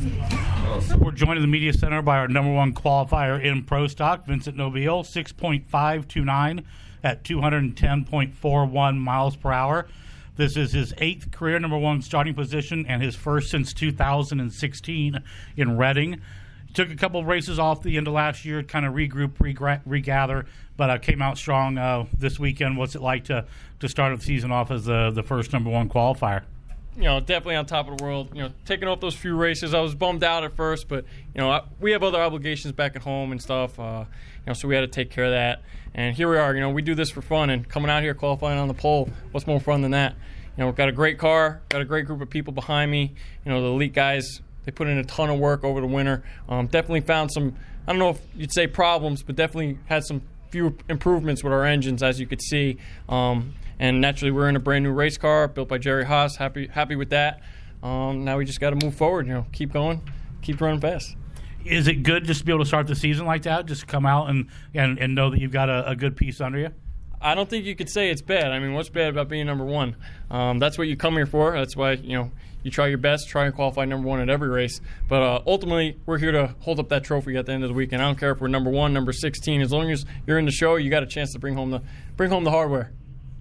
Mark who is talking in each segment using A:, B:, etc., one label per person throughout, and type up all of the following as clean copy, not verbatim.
A: We're joined in the media center by our number one qualifier in Pro Stock, Vincent Nobile, 6.529 at 210.41 miles per hour. This is his 8th career number one starting position and his first since 2016 in Reading. Took a couple of races off the end of last year, kind of regroup, regather, but came out strong this weekend. What's it like to start the season off as the first number one qualifier?
B: Definitely on top of the world. Taking off those few races, I was bummed out at first, but we have other obligations back at home and stuff. So we had to take care of that. And here we are. We do this for fun, and coming out here qualifying on the pole, what's more fun than that? We've got a great car, got a great group of people behind me. The elite guys, they put in a ton of work over the winter. Definitely found some, I don't know if you'd say problems, but definitely had some few improvements with our engines, as you could see. And naturally, we're in a brand new race car built by Jerry Haas. Happy with that. Now we just got to move forward. Keep going, keep running fast.
A: Is it good just to be able to start the season like that? Just come out and know that you've got a good piece under you?
B: I don't think you could say it's bad. I mean, what's bad about being number one? That's what you come here for. That's why you try your best, try and qualify number one at every race. But ultimately, we're here to hold up that trophy at the end of the weekend. I don't care if we're number one, number 16. As long as you're in the show, you got a chance to bring home the hardware.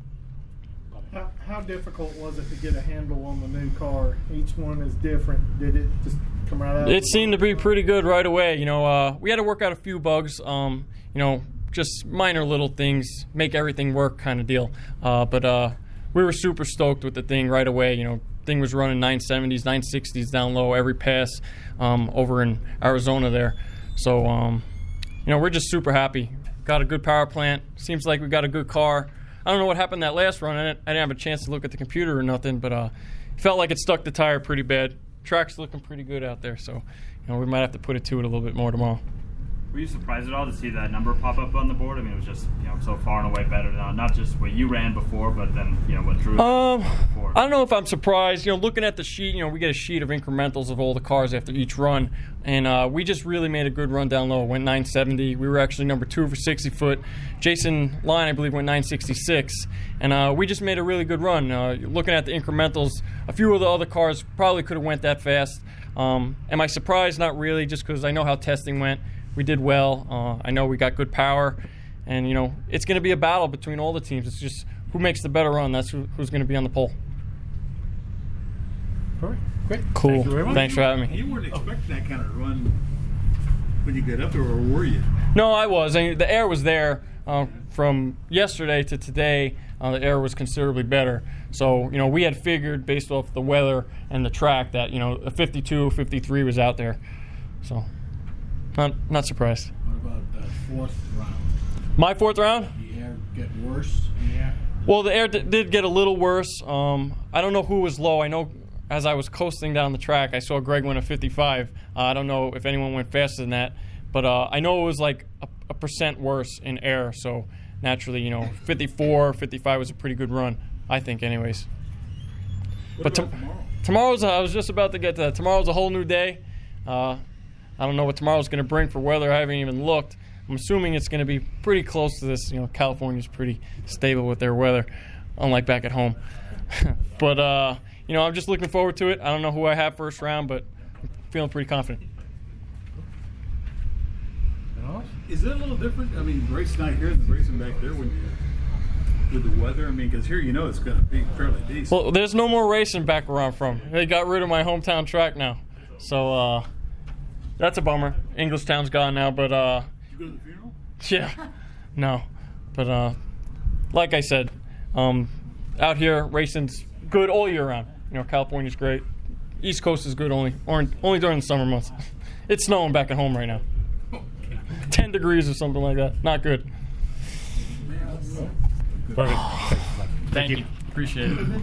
C: How difficult was it to get a handle on the new car? Each one is different. Did it just come right out?
B: It seemed to be pretty good right away. We had to work out a few bugs. Just minor little things, make everything work kind of deal. But we were super stoked with the thing right away. Thing was running 970s, 960s down low every pass over in Arizona there. So, we're just super happy. Got a good power plant. Seems like we got a good car. I don't know what happened that last run. I didn't have a chance to look at the computer or nothing, but felt like it stuck the tire pretty bad. Track's looking pretty good out there, so we might have to put it to it a little bit more tomorrow.
D: Were you surprised at all to see that number pop up on the board? I mean, it was just so far and away better than not just what you ran before, but then what Drew ran before.
B: I don't know if I'm surprised. Looking at the sheet, we get a sheet of incrementals of all the cars after each run, and we just really made a good run down low. Went 970. We were actually number 2 for 60 foot. Jason Line, I believe, went 966, and we just made a really good run. Looking at the incrementals, a few of the other cars probably could have went that fast. Am I surprised? Not really, just because I know how testing went. We did well. I know we got good power. And, it's going to be a battle between all the teams. It's just who makes the better run. That's who's going to be on the pole.
E: All right. Great.
B: Cool.
E: Thank
B: Thanks for having me.
E: You weren't expecting that kind of run when you get up there, or were you?
B: No, I was. The air was there from yesterday to today. The air was considerably better. So, we had figured based off the weather and the track that, a 52, 53 was out there. So... Not surprised.
E: What about the fourth round?
B: My fourth round?
E: Did the air get worse? Yeah.
B: Well, the air did get a little worse. I don't know who was low. I know as I was coasting down the track, I saw Greg win a 55. I don't know if anyone went faster than that. But I know it was like a percent worse in air. So naturally, 54, 55 was a pretty good run, I think anyways.
E: What
B: But
E: about
B: tomorrow's, I was just about to get to that. Tomorrow's a whole new day. I don't know what tomorrow's going to bring for weather. I haven't even looked. I'm assuming it's going to be pretty close to this. California's pretty stable with their weather, unlike back at home. But, I'm just looking forward to it. I don't know who I have first round, but I'm feeling pretty confident.
E: Is it a little different? I mean, racing out here and racing back there with the weather? I mean, because here it's going to be fairly decent.
B: Well, there's no more racing back where I'm from. They got rid of my hometown track now. So, that's a bummer. Englishtown's gone now, but
E: Did you go to the funeral?
B: yeah, no. But like I said, out here racing's good all year round. California's great. East Coast is good only during the summer months. It's snowing back at home right now. 10 degrees or something like that. Not good.
A: Perfect.
B: Thank you. Appreciate it.